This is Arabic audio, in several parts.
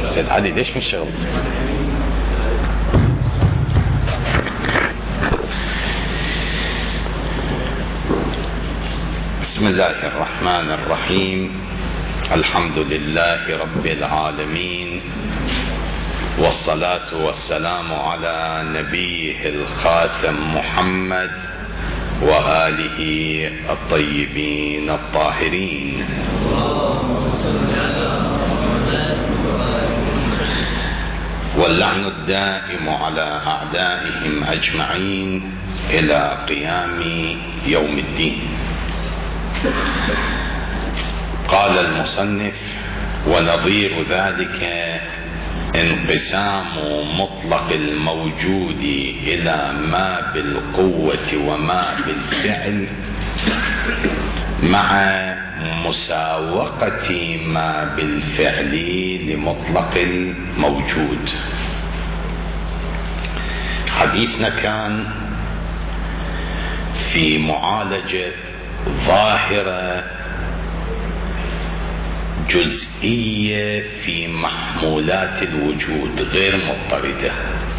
سيد علي ليش مش شغل؟ بسم الله الرحمن الرحيم. الحمد لله رب العالمين، والصلاة والسلام على نبيه الخاتم محمد وآله الطيبين الطاهرين. واللعن الدائم على أعدائهم أجمعين إلى قيام يوم الدين. قال المصنف: ونظير ذلك انقسام مطلق الموجود إلى ما بالقوة وما بالفعل مع مساوقة ما بالفعل لمطلق الموجود. حديثنا كان في معالجة ظاهرة جزئية في محمولات الوجود غير مضطردة،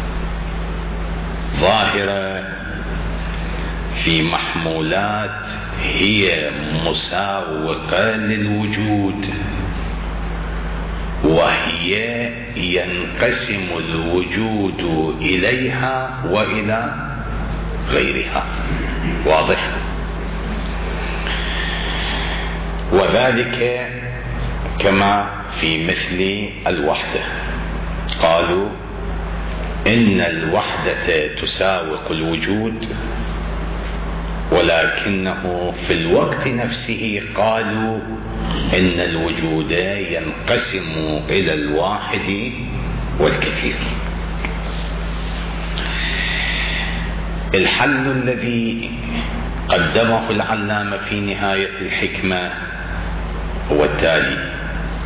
ظاهرة في محمولات هي مساوقة للوجود، وهي ينقسم الوجود إليها وإلى غيرها. واضح؟ وذلك كما في مثل الوحدة. قالوا إن الوحدة تساوق الوجود، ولكنه في الوقت نفسه قالوا إن الوجود ينقسم إلى الواحد والكثير. الحل الذي قدمه العلامة في نهاية الحكمة هو التالي: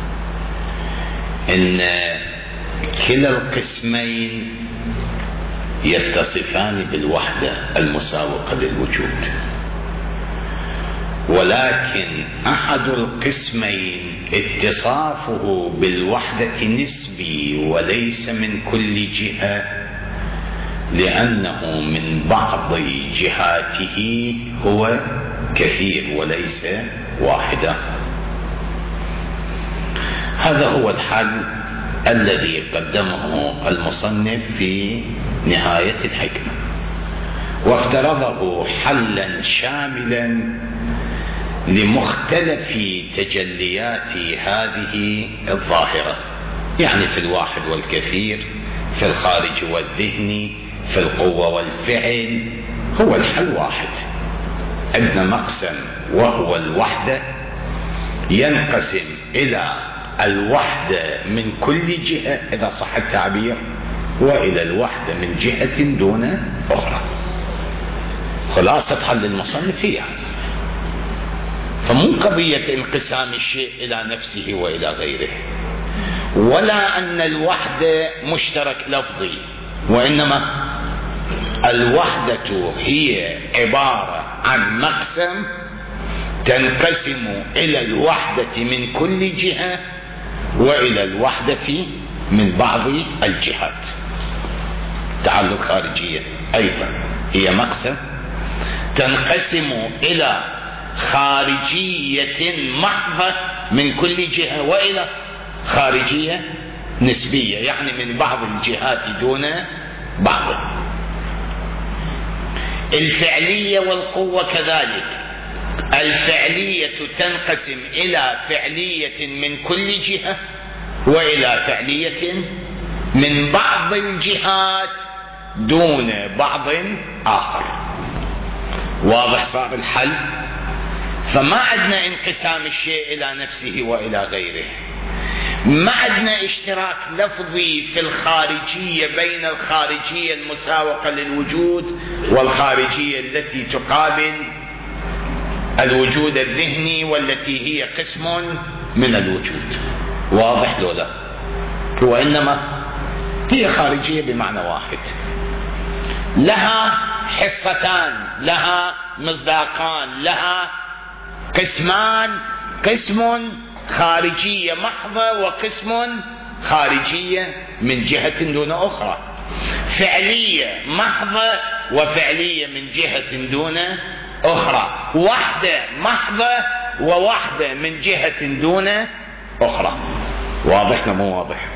إن كلا القسمين يتصفان بالوحدة المساوقة للوجود، ولكن أحد القسمين اتصافه بالوحدة نسبي وليس من كل جهة، لأنه من بعض جهاته هو كثير وليس واحدا. هذا هو الحل الذي قدمه المصنف في نهاية الحكمة، وافترضه حلا شاملا لمختلف تجليات هذه الظاهرة، يعني في الواحد والكثير، في الخارج والذهن، في القوة والفعل. هو الحل واحد، عندنا مقسم وهو الوحدة، ينقسم إلى الوحدة من كل جهة إذا صح التعبير، وإلى الوحدة من جهة دون أخرى. خلاصة حل المصنف هي، فمو قضية انقسام الشيء إلى نفسه وإلى غيره، ولا أن الوحدة مشترك لفظي، وإنما الوحدة هي عبارة عن مقسم تنقسم إلى الوحدة من كل جهة وإلى الوحدة من بعض الجهات. تعالوا الخارجية أيضا هي مقسم تنقسم إلى خارجية محضة من كل جهة وإلى خارجية نسبية، يعني من بعض الجهات دون بعض. الفعلية والقوة كذلك، الفعلية تنقسم إلى فعلية من كل جهة وإلى فعلية من بعض الجهات دون بعض آخر. واضح صار الحل؟ فما عندنا انقسام الشيء إلى نفسه وإلى غيره، ما عندنا اشتراك لفظي في الخارجية بين الخارجية المساوقة للوجود والخارجية التي تقابل الوجود الذهني والتي هي قسم من الوجود. واضح لو لا؟ وإنما هي خارجية بمعنى واحد، لها حصتان، لها مصداقان، لها قسمان: قسم خارجية محضة وقسم خارجية من جهة دون أخرى، فعلية محضة وفعلية من جهة دون أخرى، وحدة محضة ووحدة من جهة دون أخرى. واضح مو واضح؟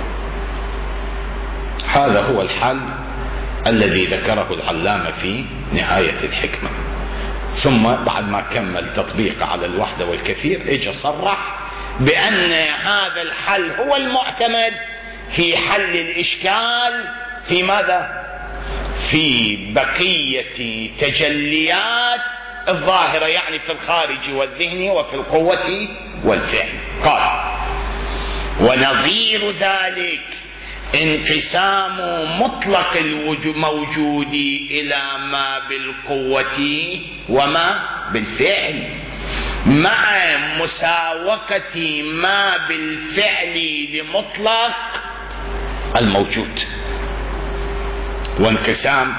هذا هو الحل الذي ذكره العلامة في نهاية الحكمة. ثم بعد ما كمل تطبيق على الوحدة والكثير اجى صرح بأن هذا الحل هو المعتمد في حل الإشكال في ماذا؟ في بقية تجليات الظاهرة، يعني في الخارج والذهن وفي القوة والفعل. قال: ونظير ذلك انقسام مطلق الموجود إلى ما بالقوة وما بالفعل، مع مساوقة ما بالفعل لمطلق الموجود. وانقسام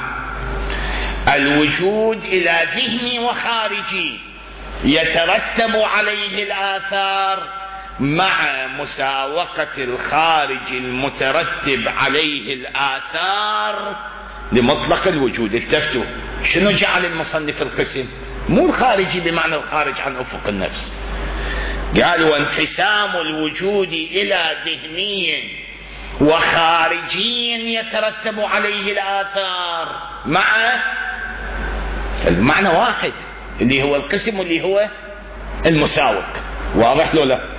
الوجود إلى ذهني وخارجي يترتب عليه الآثار، مع مساوقة الخارج المترتب عليه الآثار لمطلق الوجود. التفتوا، شنو جعل المصنف القسم؟ مو الخارجي بمعنى الخارج عن أفق النفس، قال: وانقسام الوجود إلى ذهني وخارجي يترتب عليه الآثار، مع المعنى واحد اللي هو القسم اللي هو المساوق. واضح لو لا؟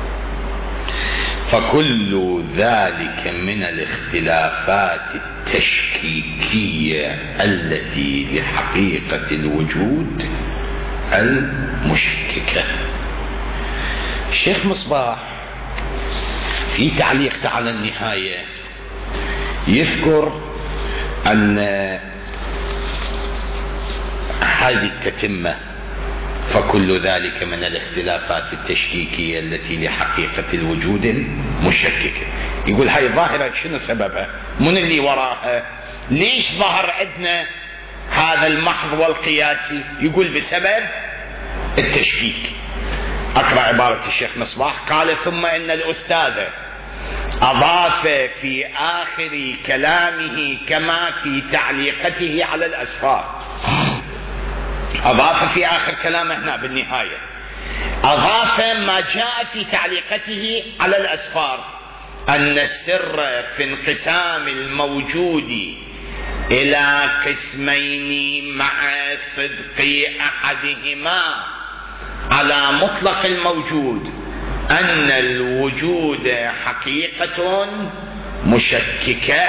فكل ذلك من الاختلافات التشكيكية التي لحقيقة الوجود المشككة. الشيخ مصباح في تعليق على النهاية يذكر أن هذه التتمة فكل ذلك من الاختلافات التشكيكية التي لحقيقة الوجود المشككة. يقول هاي ظاهرة شنو سببها؟ من اللي وراها؟ ليش ظهر عندنا هذا المحض والقياسي؟ يقول بسبب التشكيك. أقرأ عبارة الشيخ مصباح. قال: ثم إن الأستاذ أضاف في آخر كلامه كما في تعليقته على الأسفار، أضاف في آخر كلامه هنا بالنهاية، أضاف ما جاء في تعليقته على الأسفار، أن السر في انقسام الموجود إلى قسمين مع صدق أحدهما على مطلق الموجود أن الوجود حقيقة مشككة،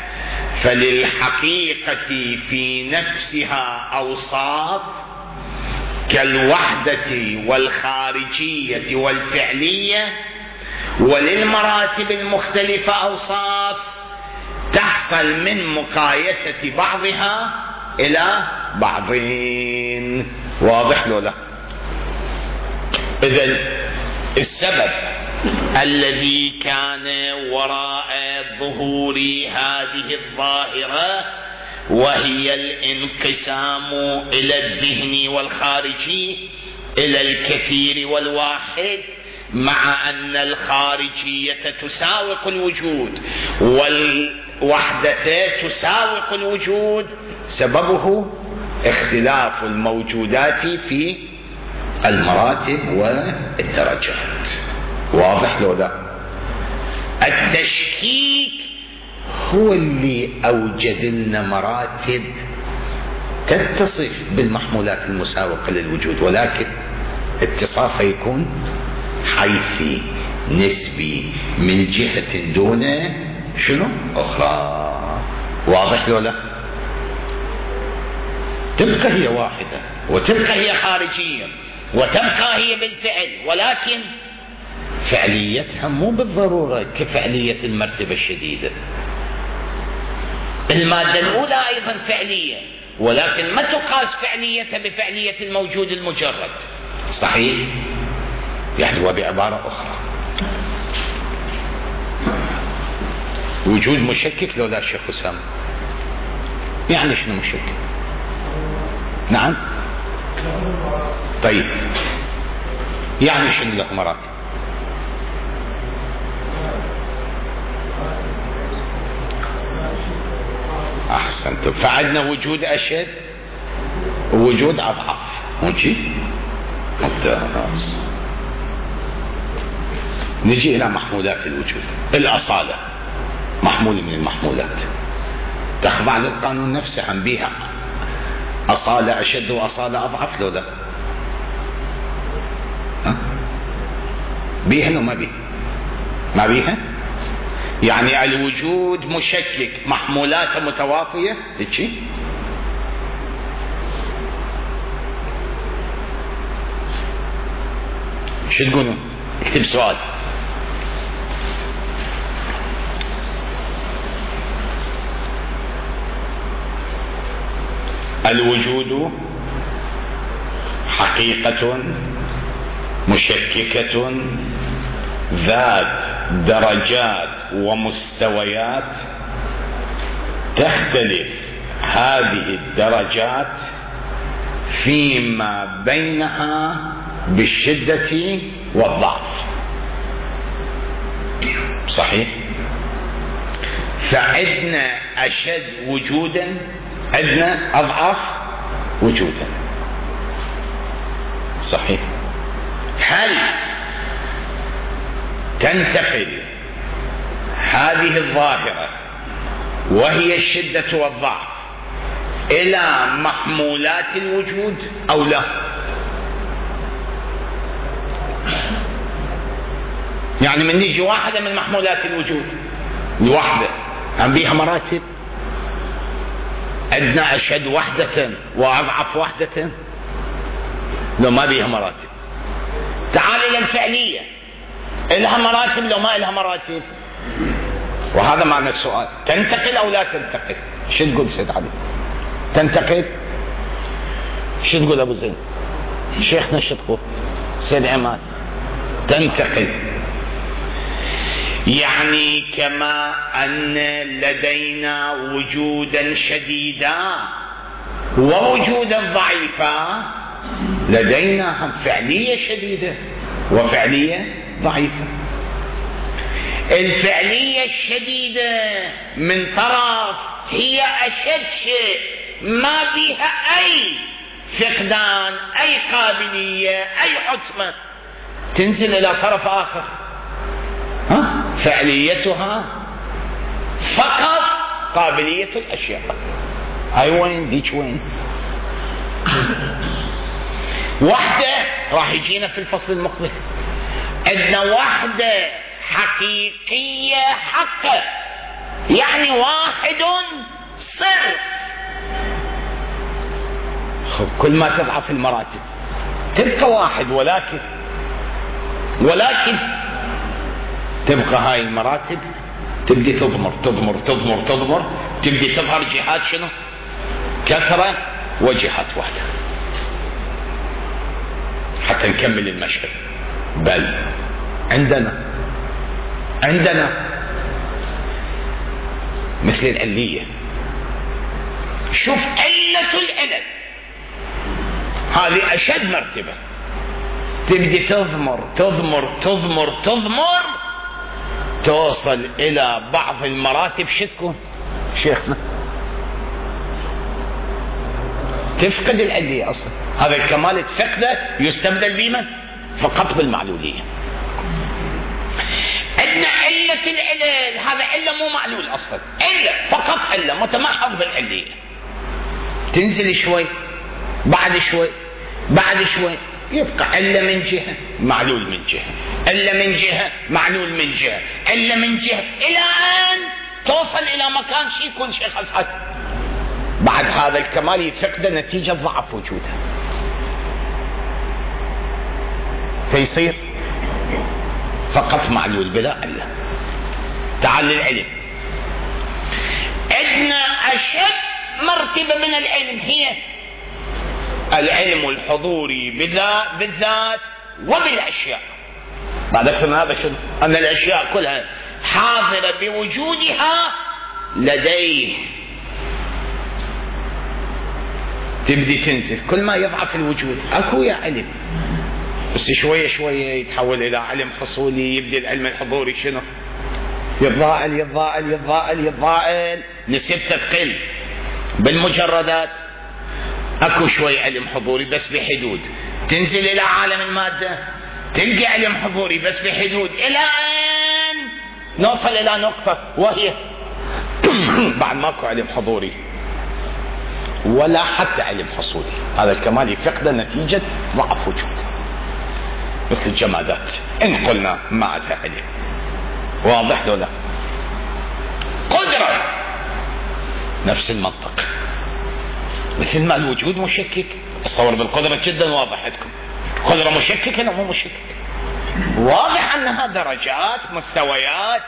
فللحقيقة في نفسها أوصاف كالوحدة والخارجية والفعلية، وللمراتب المختلفة أوصاف تحصل من مقايسة بعضها إلى بعضين. واضح لو لا؟ إذن السبب الذي كان وراء ظهور هذه الظاهرة وهي الانقسام إلى الذهن والخارجي إلى الكثير والواحد، مع أن الخارجية تساوق الوجود والوحدة تساوق الوجود، سببه اختلاف الموجودات في المراتب والدرجات. واضح لو لا؟ التشكيك هو اللي أوجد لنا مراتب تتصف بالمحمولات المساوقة للوجود، ولكن اتصافها يكون حيثي نسبي من جهة دون شنو أخرى. واضح لو لا؟ تبقى هي واحدة وتبقى هي خارجية وتبقى هي بالفعل، ولكن فعليتها مو بالضرورة كفعلية المرتبة الشديدة. المادة الأولى أيضا فعلية، ولكن ما تقاس فعليتها بفعلية الموجود المجرد. صحيح؟ يعني وبعبارة أخرى وجود مشكك لو لا شيخ أسامة؟ يعني شنو مشكك؟ نعم؟ طيب يعني شنو له مراتب؟ فعندنا وجود أشد ووجود أضعف، ماشي. حتى نجي إلى محمولات الوجود. الأصالة محمول من المحمولات، تخضع للقانون نفسه، عن بيها أصالة أشد وأصالة أضعف، لو لا بيها لو ما بيها؟ ما بيها. يعني الوجود مشكك، محمولاته متواطية، تجي شو تقولون؟ اكتب سؤال. الوجود حقيقة مشككة ذات درجات ومستويات، تختلف هذه الدرجات فيما بينها بالشدة والضعف. صحيح؟ فعندنا أشد وجودا، عندنا أضعف وجودا. صحيح؟ هل تنتقل هذه الظاهرة وهي الشدة والضعف إلى محمولات الوجود أو لا؟ يعني من نيجي واحدة من محمولات الوجود الواحدة، عم بيها مراتب، عندنا أشد وحدة وأضعف وحدة، لو ما بيها مراتب. تعال إلى الفعلية، إلها مراتب لو ما إلها مراتب؟ وهذا معنى السؤال، تنتقل أو لا تنتقل؟ شو تقول سيد علي؟ تنتقل؟ شو تقول أبو زين؟ شيخنا شو تقول؟ سيد عماد؟ تنتقل. يعني كما أن لدينا وجودا شديدا ووجودا ضعيفا، لدينا فعلية شديدة وفعلية ضعيفة. الفعلية الشديدة من طرف هي أشد شيء، ما بها أي فقدان، أي قابلية، أي عتمة، تنزل إلى طرف آخر، فعليتها فقط قابلية الأشياء. هاي وين ديك وين؟ وحدة راح يجينا في الفصل المقبل، عندنا وحدة حقيقية حقا، يعني واحد صرف. كل ما تضعف المراتب تبقى واحد، ولكن تبقى هاي المراتب تبدي تضمر تضمر تضمر تضمر، تبدي تظهر جهات شنو؟ كثرة وجهات واحدة، حتى نكمل المشهد. بل عندنا مثل العلية. شوف علة العلل، هذه أشد مرتبة، تبدي تضمر تضمر تضمر تضمر، توصل إلى بعض المراتب شو تكون شيخنا؟ تفقد العلية أصلا. هذا الكمال تفقده يستبدل بمن؟ فقط بالمعلولية. عندنا علة العلل، هذا علة مو معلول أصلا، علة فقط، علة متمحض بالعلية، تنزل شوي بعد شوي بعد شوي، يبقى علة من جهة معلول من جهة، علة من جهة معلول من جهة، علة من جهة، إلى أن توصل إلى مكان شيء كل شيء خلصت. بعد هذا الكمال يفقد نتيجة ضعف وجوده، فيصير فقط معلول بلا علة. تعال للعلم، عندنا أشد مرتبة من العلم هي العلم الحضوري بالذات وبالأشياء. بعد أكثر من هذا شنو؟ أن الأشياء كلها حاضرة بوجودها لديه، تبدي تنزل كل ما يضعف الوجود. أكو يا علم، بس شوية شوية يتحول إلى علم حصولي، يبدي العلم الحضوري شنو؟ يتضاءل يتضاءل يتضاءل يتضاءل، نسبته تقل، بالمجردات اكو شوي علم حضوري بس بحدود، تنزل الى عالم المادة تلقى علم حضوري بس بحدود، الى ان نوصل الى نقطة وهي بعد ماكو علم حضوري ولا حتى علم حصولي. هذا الكمال يفقد نتيجة ضعف وجود، مثل الجمادات ان قلنا ما عندها علم. واضح لو لا؟ قدرة نفس المنطق، مثل ما الوجود مشكك، تصور بالقدرة جدا واضح عندكم، قدرة مشككة لا مو مشككة، واضح انها درجات مستويات،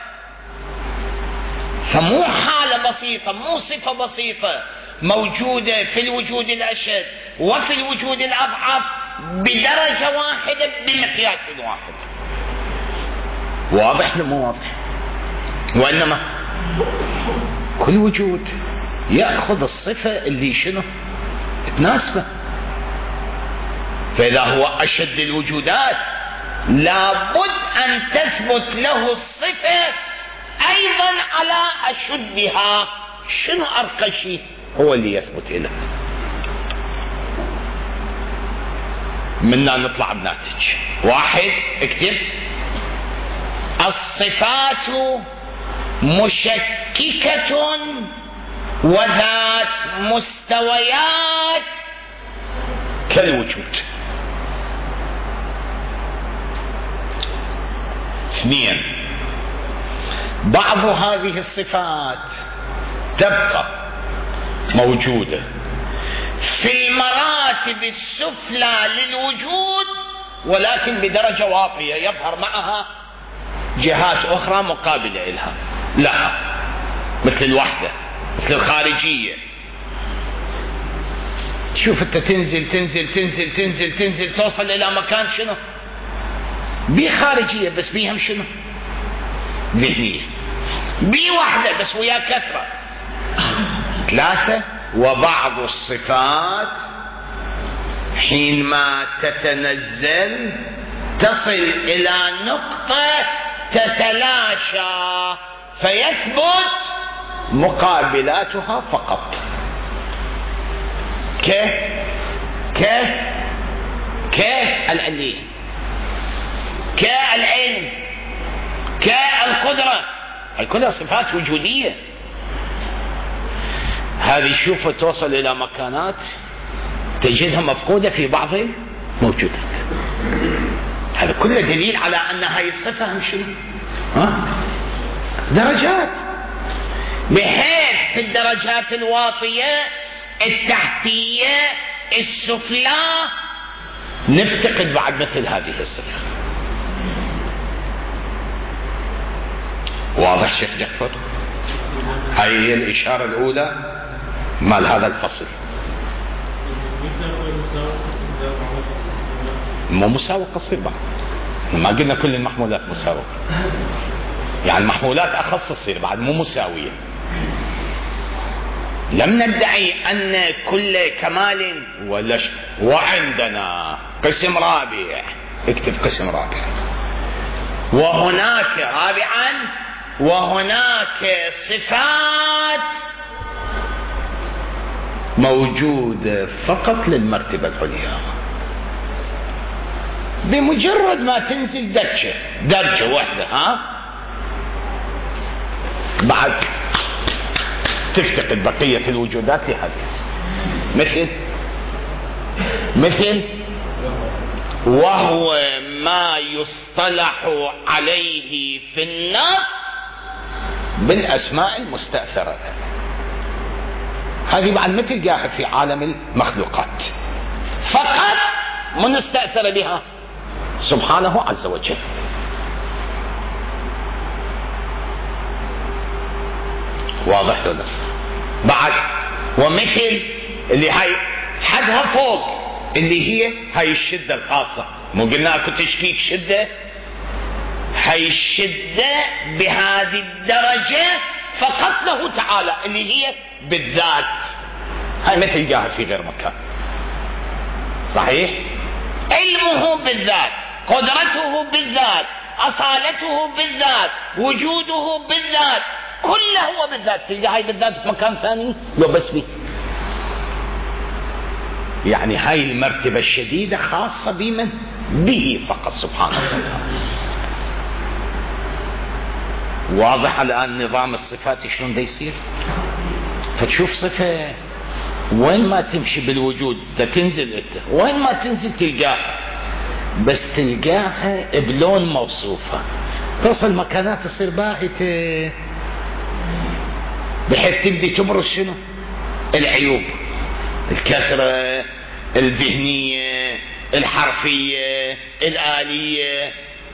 فمو حالة بسيطة، مو صفة بسيطة موجودة في الوجود الأشد وفي الوجود الأضعف بدرجة واحدة بمقياس واحد. واضح ولا مو واضح؟ وإنما كل وجود يأخذ الصفة اللي شنو تناسبه، فإذا هو أشد الوجودات لابد أن تثبت له الصفة أيضا على أشدها. شنو أرقى شيء هو اللي يثبت له، منا نطلع بناتج واحد. اكتب: الصفات مشككة وذات مستويات كالوجود. اثنين: بعض هذه الصفات تبقى موجودة في المراتب السفلى للوجود ولكن بدرجة واطية يظهر معها جهات أخرى مقابلة لها، لا، مثل الوحدة، مثل الخارجية. شوف انت تنزل تنزل تنزل تنزل تنزل توصل إلى مكان شنو بخارجية بس بيهم شنو ذهنية، بوحدة بس ويا كثرة. ثلاثة: وبعض الصفات حينما تتنزل تصل إلى نقطة تتلاشى فيثبت مقابلاتها فقط، كالعلية، كالعلم، كالقدرة، هاي كلها صفات وجودية. هذه شوف توصل إلى مكانات تجدها مفقودة في بعض الموجودات. هذا كله دليل على أن هاي الصفة هم شنو درجات، بحيث في الدرجات الواطية التحتية السفلى نفتقد بعد مثل هذه الصفة. واضح شيخ جعفر؟ هاي هي الإشارة الأولى مال هذا الفصل. مو مساوي قصير بعد، ما قلنا كل المحمولات مساوية، يعني المحمولات أخص تصير بعد مو مساوية. لم ندعي أن كل كمال وعندنا قسم رابع، اكتب قسم رابع، وهناك رابعا وهناك صفات موجودة فقط للمرتبة العليا. بمجرد ما تنزل درجة واحدة بعد تفتقد بقية الوجودات لهذه. مثل وهو ما يصطلح عليه في النص بالأسماء المستأثرة. هذه بعد ما تلقاها في عالم المخلوقات فقط من استأثر بها سبحانه عز وجل. واضح ولا؟ بعد ومثل اللي هاي حدها فوق اللي هي هاي الشدة الخاصة، مو قلنا اكو تشكيك شدة، هاي الشدة بهذه الدرجة فقط له تعالى اللي هي بالذات، هاي ما تلقاها في غير مكان. صحيح؟ علمه بالذات، قدرته بالذات، أصالته بالذات، وجوده بالذات، كله هو بالذات. تلقى هاي بالذات في مكان ثاني لو بس بي يعني هاي المرتبة الشديدة خاصة بمن؟ به فقط سبحانه وتعالى. واضح الآن نظام الصفات شلون دا يصير؟ فتشوف صفة وين ما تمشي بالوجود دا تنزل انت، وين ما تنزل تلقاها، بس تلقاها بلون موصوفة، توصل مكانات تصير باهتة بحيث تبدي تبرز شنو؟ العيوب، الكثرة، الذهنية، الحرفية، الآلية.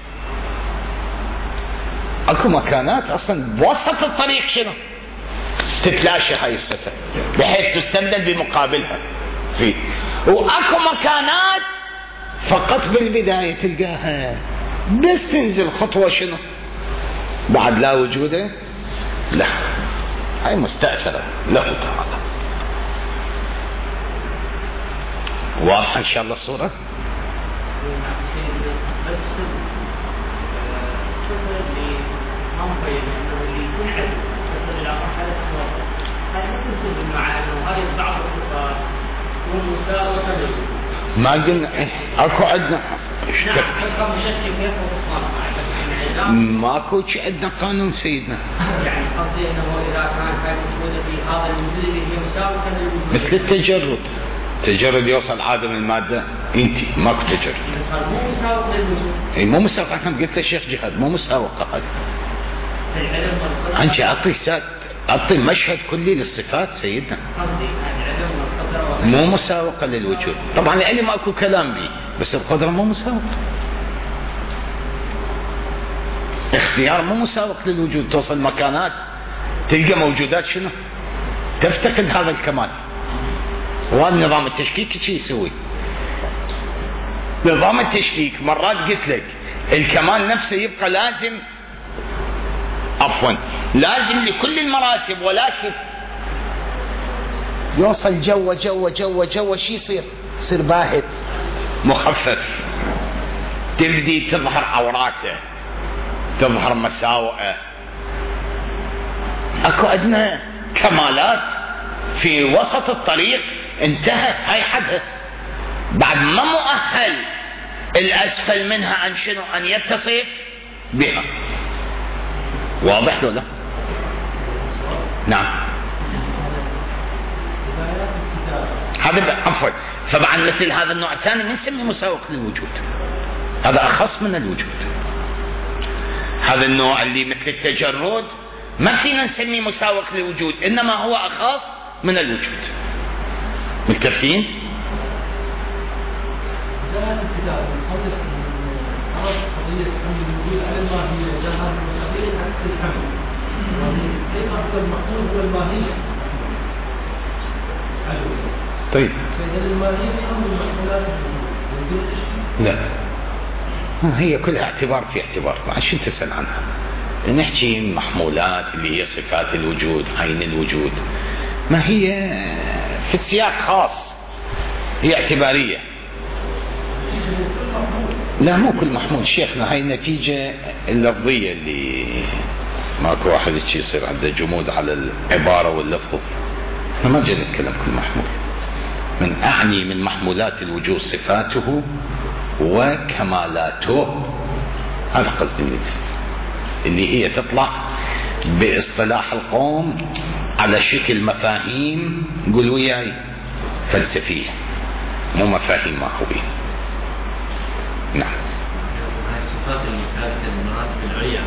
اكو مكانات اصلا بوسط الطريق شنو؟ تتلاشى هاي الصفة بحيث تستبدل بمقابلها فيه. واكو مكانات فقط بالبداية تلقاها، بس تنزل خطوة شنو؟ بعد لا وجوده لا، هاي مستأثرة له تعالى. واضحة ان شاء الله الصورة؟ ما قلنا اكو عندنا ماكو شيء عندنا قانون سيدنا، يعني قصدي انه اذا كان هاي موجوده في هذا الوجود اللي هي مساويه للوجود مثل التجرد، تجرد يوصل عادم الماده انت ماكو تجرد، مو مساوق للوجود. اي مو مساوق، احنا قلت الشيخ جهاد مو مساوقه هذه. انت اعطي مشهد كلي للصفات سيدنا، مو مساوقه للوجود. طبعا العلم ماكو كلام به، بس القدره مو مساوقه، اختيار مو مساوق للوجود. توصل مكانات تلقى موجودات شنو؟ تفتقد هذا الكمال. والنظام التشكيكي شي يسوي؟ نظام التشكيك مرات قلت لك الكمال نفسه يبقى لازم، عفوا لازم لكل المراتب، ولكن يوصل جوا جوا جوا جوا شي يصير؟ يصير باهت مخفف، تبدي تظهر عوراته، تظهر مساوئه. اكو عندنا كمالات في وسط الطريق انتهت هاي حدها، بعد ما مؤهل الاسفل منها ان شنو؟ ان يتصف بها. واضح ولا لا؟ نعم. هذا عفوا، طبعا مثل هذا النوع الثاني ما نسميه مساوق للوجود، هذا اخص من الوجود. هذا النوع اللي مثل التجرد ما فينا نسميه مساوق للوجود، انما هو اخص من الوجود. متفقين؟ طيب لا، هي كلها اعتبار في اعتبار، عشان تسأل عنها. نحكي محمولات اللي هي صفات الوجود، عين الوجود، ما هي في سياق خاص، هي اعتبارية. لا مو كل محمول شيخنا، هاي النتيجة اللفظية اللي ماكو واحد يصير عنده جمود على العبارة واللفظ. احنا ما جينا نتكلم كل محمول، من أعني من محمولات الوجود صفاته وكمالاته، هذا قصدي اللي هي تطلع باصطلاح القوم على شكل مفاهيم، قول وياي، فلسفية، مو مفاهيم ماهوية. نعم. هاي الصفات اللي ثابتة المراتب العليا،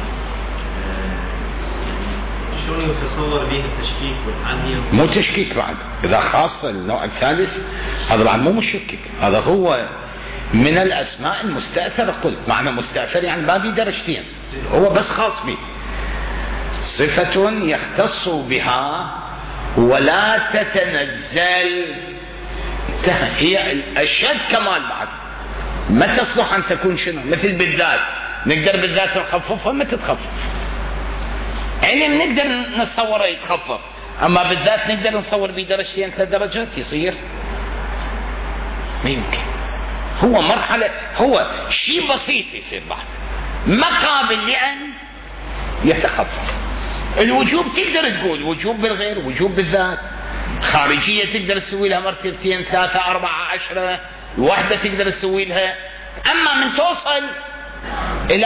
شلون يتصور بها التشكيك والتعدي؟ مو تشكيك بعد، إذا خاص النوع الثالث هذا بعد مو مشكك، هذا هو من الأسماء المستأثرة. قلت معنى مستأثر يعني ما بي درجتين، هو بس خاص به، صفة يختص بها ولا تتنزل، هي الأشد كمال بعد، ما تصلح أن تكون شنو؟ مثل بالذات، نقدر بالذات نخففها ما تتخفف، علم نقدر نتصوره يتخفف، أما بالذات نقدر نصور بدرجتين 3 درجات يصير؟ ما يمكن. هو مرحلة، هو شيء بسيط يصير بعد، ما قابل لأن يتخفف. الوجوب تقدر تقول وجوب بالغير، وجوب بالذات، خارجية تقدر تسوي لها مرتبتين 3 4 10، الوحدة تقدر تسوي لها. أما من توصل إلى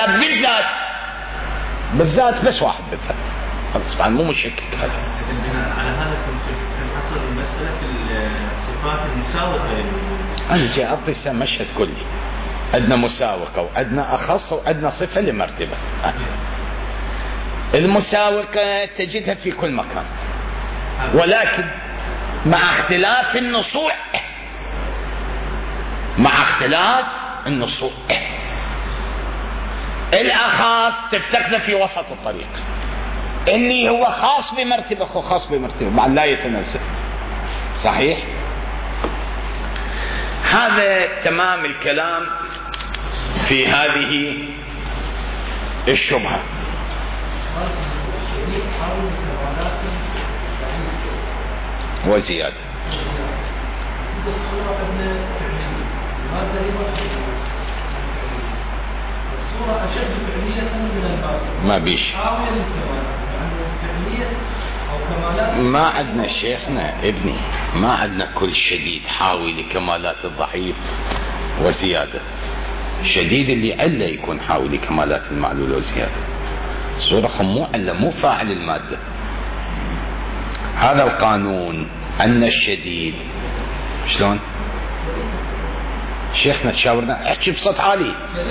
بالذات بس واحد بالذات خلاص طبعا مو مشكك هذا. على هذا تنحصر المسألة في الصفات المساوقة. أنا جاي أعطي مشهد كلي، عندنا مساوقة وعندنا أخص وعندنا صفة لمرتبة. المساوقة تجدها في كل مكان، ولكن مع اختلاف النصوص. الأخاص تفتقد في وسط الطريق، اللي هو خاص بمرتبة مع لا يتنزل. صحيح؟ هذا تمام الكلام في هذه الشبهة. وزيادة ما بيش ما عندنا شيخنا ابني، ما عندنا كل شديد حاوي لكمالات الضعيف وزيادة. شديد اللي عله يكون حاوي لكمالات المعلول وزيادة. صورة مو عله، مو فاعل المادة. هذا القانون أن الشديد شلون شيخنا تشاورنا احكي بصوت عالي.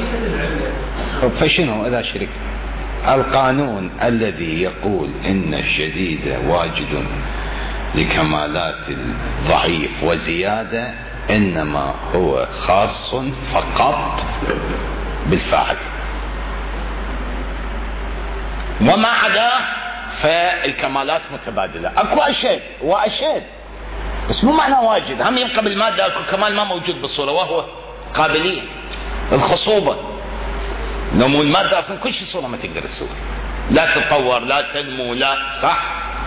فشنو اذا شرك القانون الذي يقول ان الشديد واجد لكمالات الضعيف وزيادة انما هو خاص فقط بالفاعل، وما عداه فالكمالات متبادلة. اكو اشد بس مو معنى واجد، هم يبقى بالمادة اكو كمال ما موجود بالصورة وهو قابلية الخصوبة. نمو المادة اصلا كل شيء صورة ما تقدر تسوي، لا تتطور لا تنمو لا صح.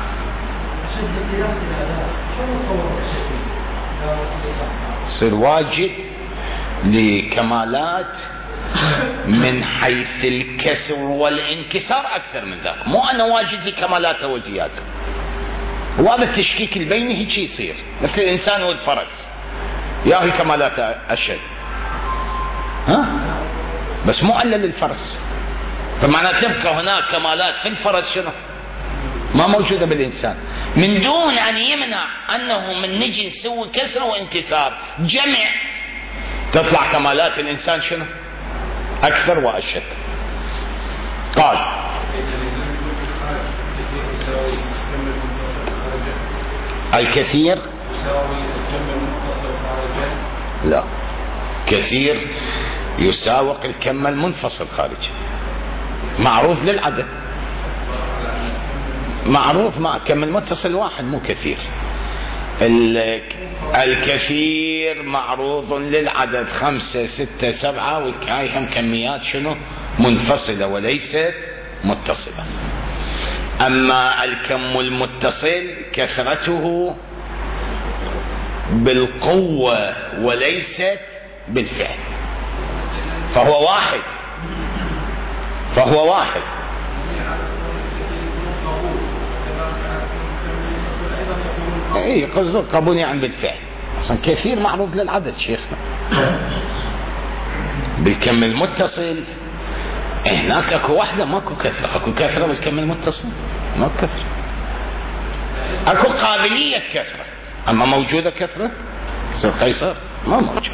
يصير واجد لكمالات من حيث الكسر والانكسار اكثر من ذاك، مو انا واجد لكمالاته وزيادة. وهذا التشكيك البيني هيك يصير مثل الانسان والفرس، ياهي كمالاته اشد بس مو الا للفرس، فمعنى تبقى هناك كمالات في الفرس شنو ما موجودة بالإنسان، من دون أن يمنع أنه من نجي نسوي كسر وانكسار جمع تطلع كمالات الإنسان شنو أكثر وأشد. قال الكثير لا، كثير يساوق الكم المنفصل خارجي، معروف للعدد، معروف مع كم المتصل واحد مو كثير. الكثير معروض للعدد 5 6 7 والكاي هم كميات شنو منفصلة وليست متصلة. أما الكم المتصل كثرته بالقوة وليست بالفعل، فهو واحد. اي قصده قبول يعني بالفعل، اصلا كثير معروض للعدد شيخنا. بالكم المتصل هناك اكو واحدة ماكو كثرة، اكو كثرة بالكم المتصل ماكو كثرة، اكو قابلية كثرة، اما موجودة كثرة سير قيصر ما موجود.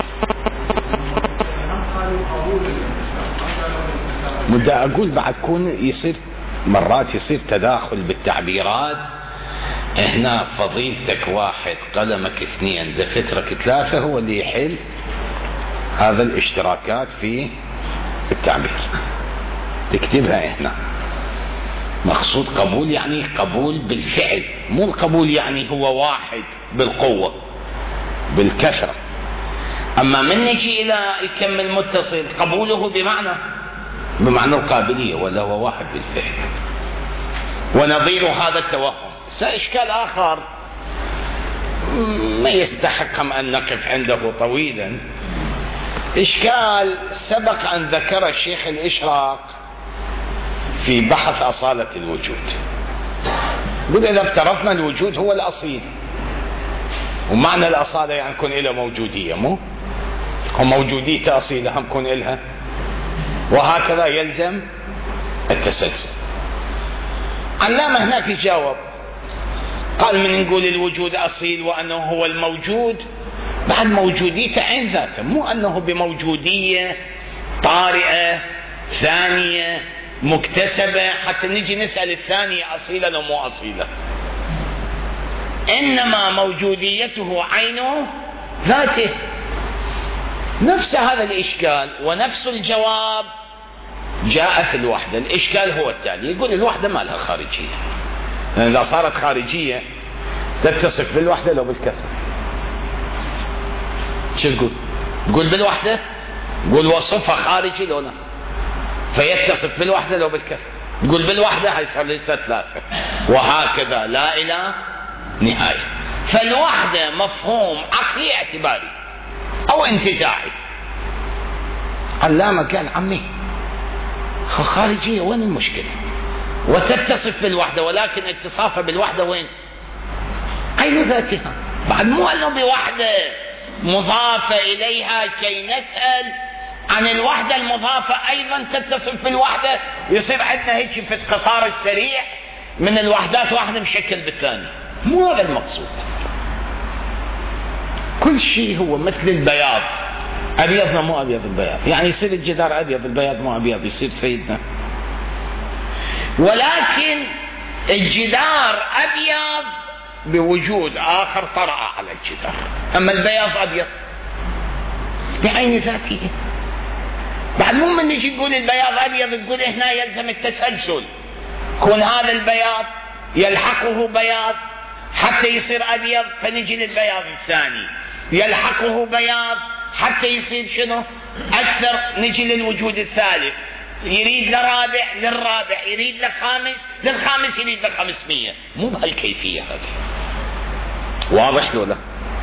مدى اقول بعد كون يصير مرات يصير تداخل بالتعبيرات. هنا فضيلتك 1 قلمك 2 دفترك 3 هو اللي يحل هذا الاشتراكات في التعبير، تكتبها هنا. مقصود قبول يعني قبول بالفعل، مو القبول يعني هو واحد بالقوة بالكثرة. أما من نجي إلى الكم المتصل قبوله بمعنى القابلية، ولا هو واحد بالفعل. ونظير هذا التوهم إشكال آخر ما يستحق أن نقف عنده طويلا. إشكال سبق أن ذكر الشيخ الإشراق في بحث أصالة الوجود. قل إذا افترضنا الوجود هو الأصيل ومعنى الأصالة يعني يكون إلها موجودية، مو وموجودية أصيلة هم يكون إلها، وهكذا يلزم التسلسل. علامة هناك يجاوب قال من نقول الوجود أصيل وأنه هو الموجود، بعد موجوديته عين ذاته، مو أنه بموجودية طارئة ثانية مكتسبة حتى نجي نسأل الثانية أصيلة أو مو أصيلة، إنما موجوديته عينه ذاته. نفس هذا الإشكال ونفس الجواب جاء في الوحدة. الإشكال هو التالي، يقول الوحدة ما لها خارجية، لأن إذا صارت خارجية تتصف بالوحدة لو بالكثرة. شو تقول؟ تقول بالوحدة، تقول وصفها خارجي لو لا، فيتصف بالوحدة لو بالكثرة. تقول بالوحدة هيصير لسه ثلاثة، وهكذا لا إلى نهاية. فالوحدة مفهوم عقلي اعتباري أو انتزاعي. علامة كان عمي خارجية، وين المشكلة؟ وتتصف بالوحدة، ولكن اتصافها بالوحدة وين؟ عين ذاتها. بعد مو أنه بوحدة مضافة إليها كي نسأل عن الوحدة المضافة أيضا تتصف بالوحدة، يصير عندنا هيك في القطار السريع من الوحدات واحدة مشكل بالثاني. مو هذا المقصود. كل شيء هو مثل البياض، أبيضنا مو أبيض البياض، يعني يصير الجدار أبيض البياض مو أبيض، يصير سيدنا، ولكن الجدار أبيض بوجود آخر طرأ على الجدار، أما البياض أبيض بعين ذاته. بعد مو من نجي نقول البياض أبيض تقول هنا يلزم التسلسل، كون هذا البياض يلحقه بياض حتى يصير أبيض، فنجي للبياض الثاني يلحقه بياض حتى يصير شنو أكثر، نجي للوجود الثالث، يريد لرابع للرابع، يريد لخامس للخامس، يريد ل500. مو بهالكيفية هذه، واضح ولا؟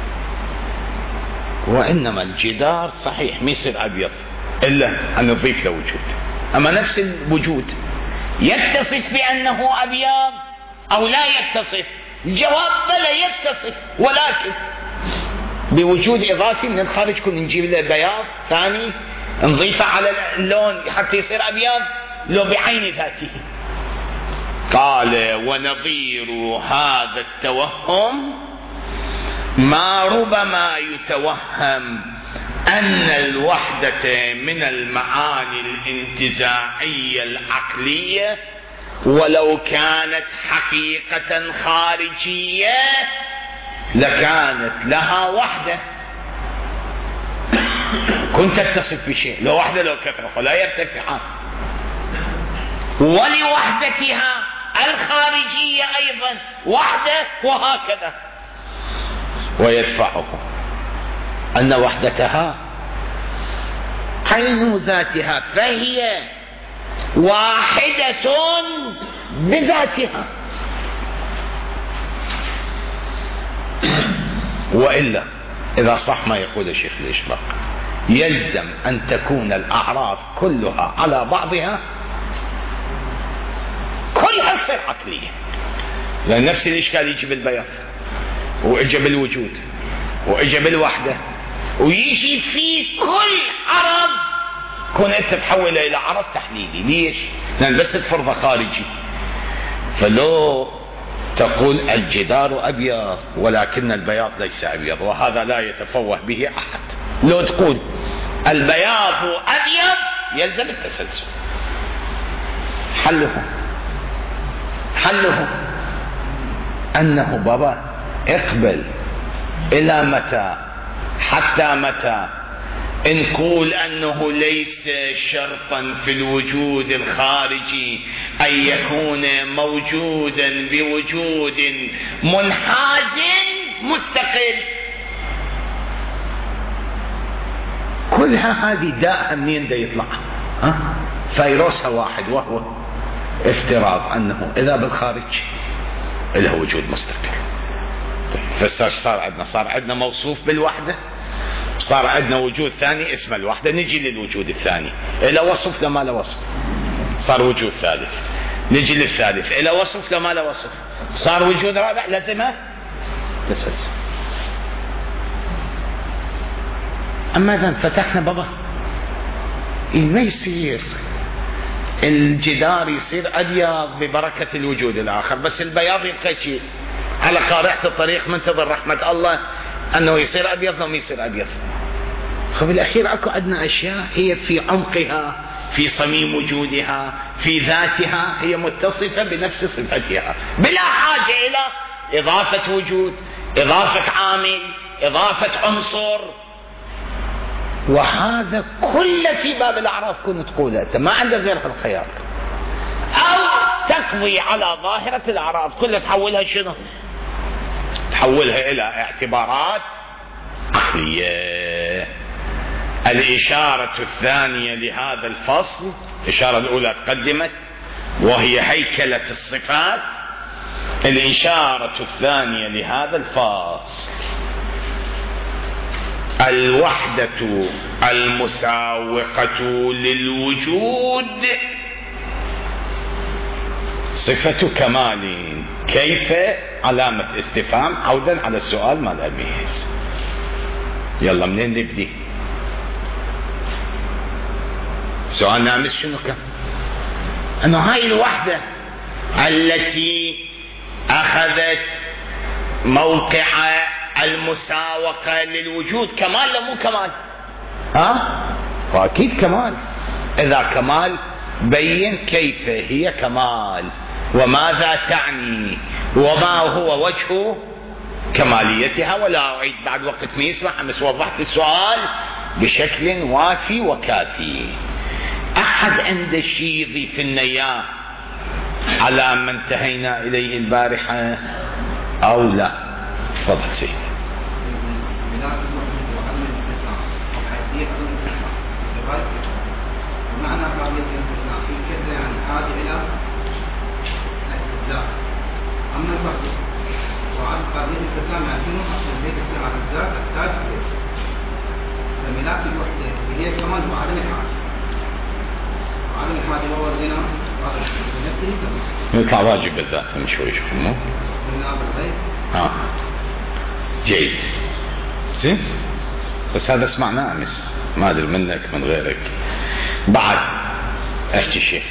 وإنما الجدار صحيح ما يصير أبيض إلا أن نضيف له وجود، أما نفس الوجود يتصف بأنه أبيض أو لا يتصف؟ الجواب بلا يتصف، ولكن بوجود إضافي من الخارج كنا نجيب له بياض ثاني نضيفه على اللون حتى يصير أبيض، لو بعين ذاته. قال ونظير هذا التوهم ما ربما يتوهم أن الوحدة من المعاني الانتزاعية العقلية ولو كانت حقيقة خارجية لكانت لها وحدة، كنت تتصف بشيء لو وحدة لو كثرة فلا يرتفعان، ولوحدتها الخارجية أيضا وحدة، وهكذا. ويدفعه أن وحدتها عين ذاتها فهي واحدة بذاتها، وإلا إذا صح ما يقول الشيخ الإشراق يلزم أن تكون الأعراض كلها على بعضها كلها تصير عقلية، لأن نفس الإشكال يجي بالبياض ويجي بالوجود ويجي بالوحدة ويجي في كل عرض، كون أنت تحوله إلى عرض تحليلي. ليش؟ لأن بس تفرضه خارجي. فلو تقول الجدار أبيض ولكن البياض ليس أبيض، وهذا لا يتفوه به أحد. لو تقول البياض أبيض يلزم التسلسل. حله أنه بابا اقبل إلى متى حتى متى نقول أنه ليس شرطا في الوجود الخارجي أن يكون موجودا بوجود منحاز مستقل. كلها هذه داء منين دا يطلع؟ فيروسها واحد، وهو افتراض أنه إذا بالخارج له وجود مستقل. صار عندنا موصوف بالوحدة، صار عندنا وجود ثاني اسمه الوحدة، نجي للوجود الثاني إلى وصف لما لا وصف، صار وجود ثالث، نجي للثالث إلى وصف لما لا وصف، صار وجود رابع لازمه تسلسل. أما إذا فتحنا بابا ما يصير الجدار يصير أبيض ببركة الوجود الآخر، بس البياض يبقى شيء على قارعة الطريق منتظر رحمة الله أنه يصير أبيض لو يصير أبيض. بالأخير أكو عندنا أشياء هي في عمقها، في صميم وجودها، في ذاتها هي متصفة بنفس صفتها بلا حاجة إلى إضافة وجود، إضافة عامل، إضافة عنصر. وهذا كله في باب الأعراف كنت تقوله، أنت ما عندك غير الخيار، أو تقضي على ظاهرة الأعراف كلها تحولها شنو؟ تحولها إلى اعتبارات عقلية. الإشارة الثانية لهذا الفصل، الإشارة الأولى تقدمت وهي هيكلة الصفات، الإشارة الثانية لهذا الفصل الوحدة المساوقة للوجود صفة كمال. كيف؟ علامة استفهام عودا على السؤال مال أبيس. يلا منين نبدي؟ سؤالنا أمس شنو كان؟ أنه هاي الوحدة التي أخذت موقع المساوقة للوجود كمال لا مو كمال؟ وأكيد كمال. إذا كمال بين كيف هي كمال وماذا تعني وما هو وجه كماليتها. ولا أعيد بعد وقت ما يسمع، أمس وضحت السؤال بشكل وافي وكافي. أحد عنده شيء يضيف لنا إياه على ما انتهينا إليه البارحة أو لا؟ تفضل سيد. معنى قابلية الاستثناء في كذا يعني حاجة إلى الاستثناء. أما الفرق وعن قابلية الاستثناء يعني شنو؟ عشان زي تستثناء على الذات تحتاج فملاك الوحدة هي كمال وعدم الحاجة. وعدم الحاجة هو الغنى نطلع واجب الذات من شوي شوي مو؟ جيد زين. بس هذا سمعناه أمس، ما أدري منك من غيرك. بعد احكي شيخ.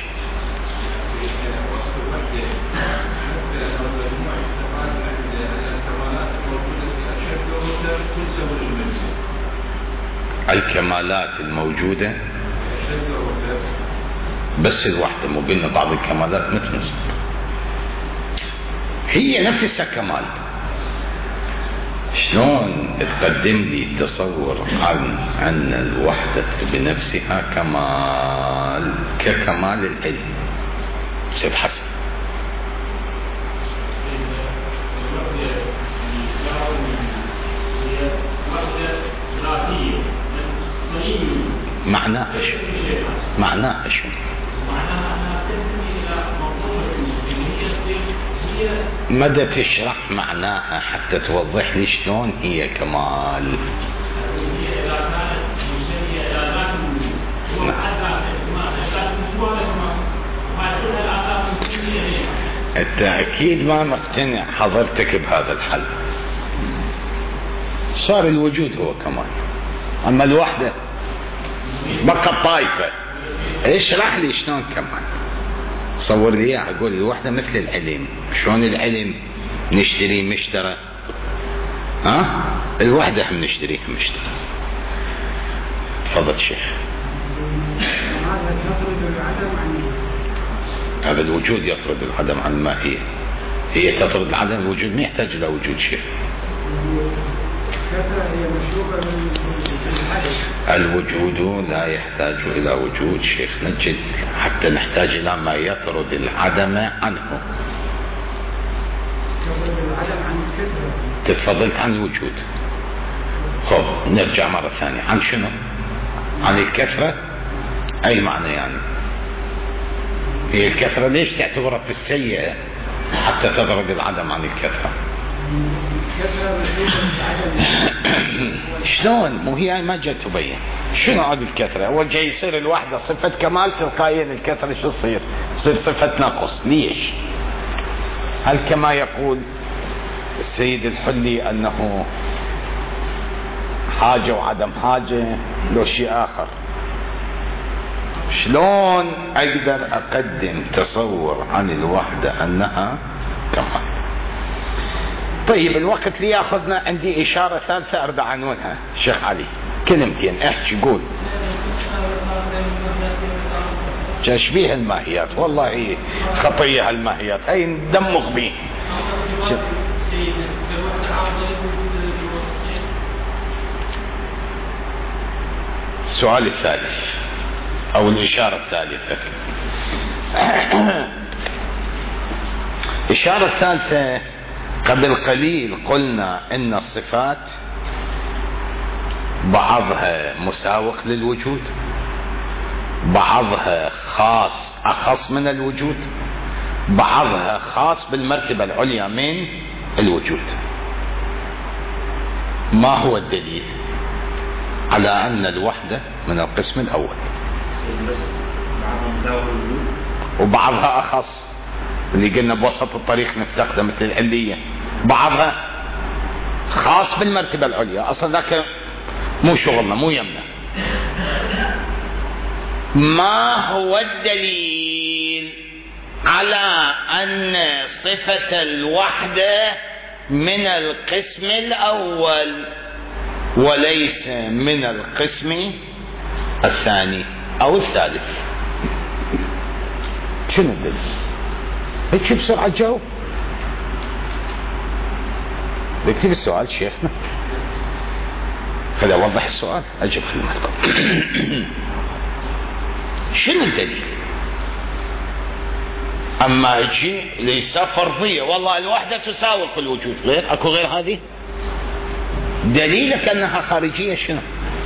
الكمالات الموجودة بس الوحدة، مو قلنا بعض الكمالات متنصب هي نفسها كمال. شلون تقدم لي تصور عن أن الوحدة بنفسها كمال ككمال العلم؟ سيد حسن. معناها شو؟ معناها شو؟ مدى تشرح معناها حتى توضح لي شلون هي كمال. التأكيد ما مقتنع حضرتك بهذا الحل. صار الوجود هو كمال، أما الوحدة بقى الطائفة. اشرح لي شلون كمال. صور لي اياه. اقول الوحدة مثل العلم. شلون العلم نشتري مشترى؟ الوحدة هم نشتريها مشترى. تفضل شيخ. هذا الوجود يطرد العدم عن الماهية. هي تطرد العدم، الوجود ما يحتاج الى وجود شيء. الوجود لا يحتاج إلى وجود شيخ نجد حتى نحتاج إلى ما يطرد العدم عنه. تفضلت عن الوجود. خب نرجع مرة ثانية عن شنو؟ عن الكثرة. أي معنى يعني؟ هي الكثرة ليش تعتبرها في السيئة حتى تطرد العدم عن الكثرة؟ شلون؟ مو هي ما جت تبين شنو عاد الكثرة. أول جاي يصير الوحدة صفة كمال، تلقائيا الكثرة شو تصير؟ تصير صفة نقص. ليش؟ هل كما يقول السيد الحلي أنه حاجة وعدم حاجة لو شيء آخر. شلون أقدر أقدم تصور عن الوحدة أنها كمال؟ طيب الوقت لي ياخذنا، عندي إشارة ثالثة أريد عنونها. شيخ علي كلمتين احكي قول. تشبيه الماهيات، والله خطية هالماهيات هاي ندمغ به. السؤال الثالث أو الإشارة الثالثة. الإشارة الثالثة قبل قليل قلنا إن الصفات بعضها مساوق للوجود، بعضها أخص من الوجود، بعضها خاص بالمرتبة العليا من الوجود. ما هو الدليل على أن الوحدة من القسم الأول؟ وبعضها أخص، اللي قلنا بوسط الطريق نفتقده مثل العلية. بعضها خاص بالمرتبة العليا، أصلا ذاك مو شغلنا مو يمنا. ما هو الدليل على أن صفة الوحدة من القسم الأول وليس من القسم الثاني أو الثالث؟ شنو الدليل؟ هيك بسرعة جاوب. بكتب السؤال شيخنا، خلي أوضح السؤال أجب خدمتكم. شنو الدليل؟ أما يجي ليس فرضية، والله الوحدة تساوق الوجود، غير أكو غير هذه؟ دليلك أنها خارجية شنو؟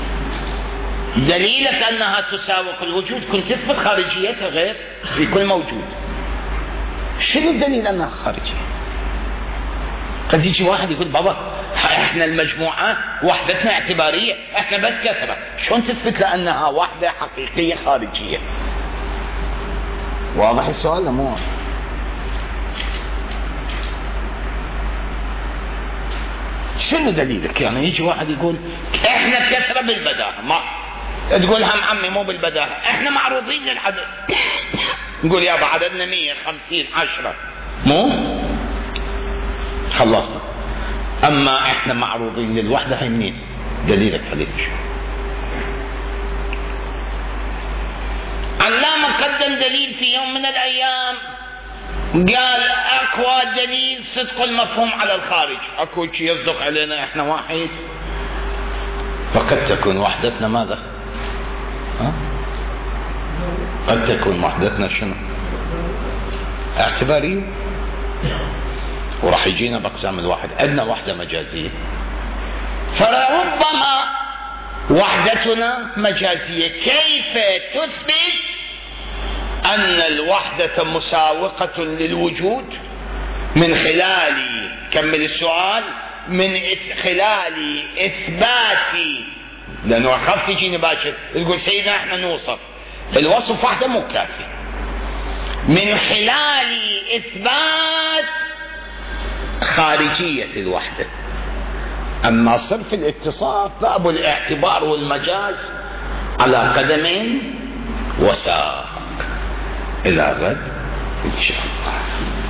دليلك أنها تساوق الوجود كنت تثبت خارجيتها غير في كل موجود. شنو الدليل أنها خارجية؟ قد يجي واحد يقول بابا احنا المجموعة وحدتنا اعتبارية، احنا بس كثرة، شلون تثبت لأنها وحدة حقيقية خارجية؟ واضح السؤال مو واضح؟ شنو دليلك؟ يعني يجي واحد يقول احنا كثرة بالبداهة، ما تقول هم عمي مو بالبداهة، احنا معروضين للعدد. نقول يابا عددنا 150 10 مو خلصنا. اما احنا معروضين للوحدة، هاي منين دليلك عليك؟ علامة قدم دليل في يوم من الايام قال اقوى دليل صدق المفهوم على الخارج. اكو شيء يصدق علينا احنا واحد، فقد تكون وحدتنا ماذا؟ قد تكون وحدتنا شنو؟ اعتبارية. وراح يجينا باقسام الواحد، عندنا وحدة مجازية، فربما وحدتنا مجازية. كيف تثبت أن الوحدة مساوقة للوجود؟ من خلال، كمل السؤال، من خلال إثبات، لأنه أخاف تجيني باشر تقول سيدنا احنا نوصف، الوصف وحده مو كافي. من خلال إثبات خارجية الوحدة. أما صرف الاتصاف باب الاعتبار والمجاز على قدم وساق. إلى غد إن شاء الله.